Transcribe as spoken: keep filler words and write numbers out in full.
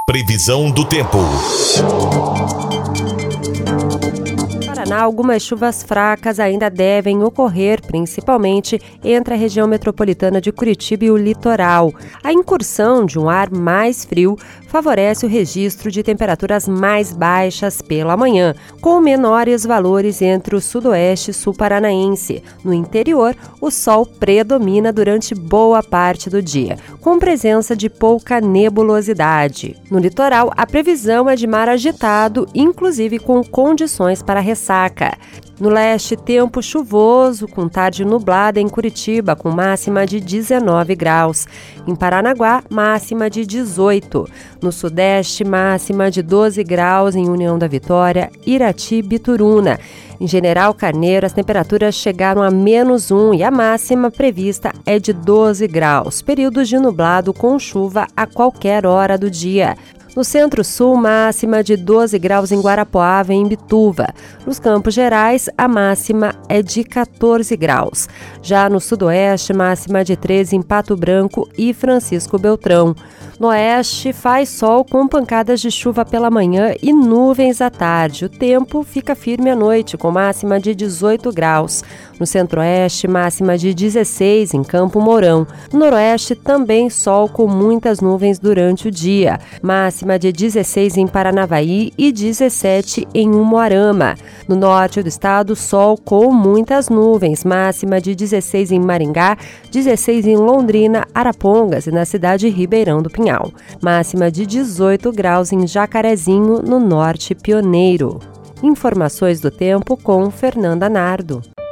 Previsão do tempo. Paraná, algumas chuvas fracas ainda devem ocorrer, principalmente entre a região metropolitana de Curitiba e o litoral. A incursão de um ar mais frio favorece o registro de temperaturas mais baixas pela manhã, com menores valores entre o sudoeste e sul paranaense. No interior, o sol predomina durante boa parte do dia, com presença de pouca nebulosidade. No litoral, a previsão é de mar agitado, inclusive com condições para ressaca. No leste, tempo chuvoso, com tarde nublada em Curitiba, com máxima de dezenove graus. Em Paranaguá, máxima de dezoito. No sudeste, máxima de doze graus em União da Vitória, Irati e Bituruna. Em General Carneiro, as temperaturas chegaram a menos um e a máxima prevista é de doze graus. Períodos de nublado com chuva a qualquer hora do dia. No centro-sul, máxima de doze graus em Guarapuava e em Bituva. Nos Campos Gerais, a máxima é de catorze graus. Já no sudoeste, máxima de treze em Pato Branco e Francisco Beltrão. No oeste, faz sol com pancadas de chuva pela manhã e nuvens à tarde. O tempo fica firme à noite, com máxima de dezoito graus. No centro-oeste, máxima de dezesseis em Campo Mourão. No noroeste, também sol com muitas nuvens durante o dia. Máxima de dezesseis em Paranavaí e dezessete em Umuarama. No norte do estado, sol com muitas nuvens. Máxima de dezesseis em Maringá, dezesseis em Londrina, Arapongas e na cidade de Ribeirão do Pinhal. Máxima de dezoito graus em Jacarezinho, no norte pioneiro. Informações do tempo com Fernanda Nardo.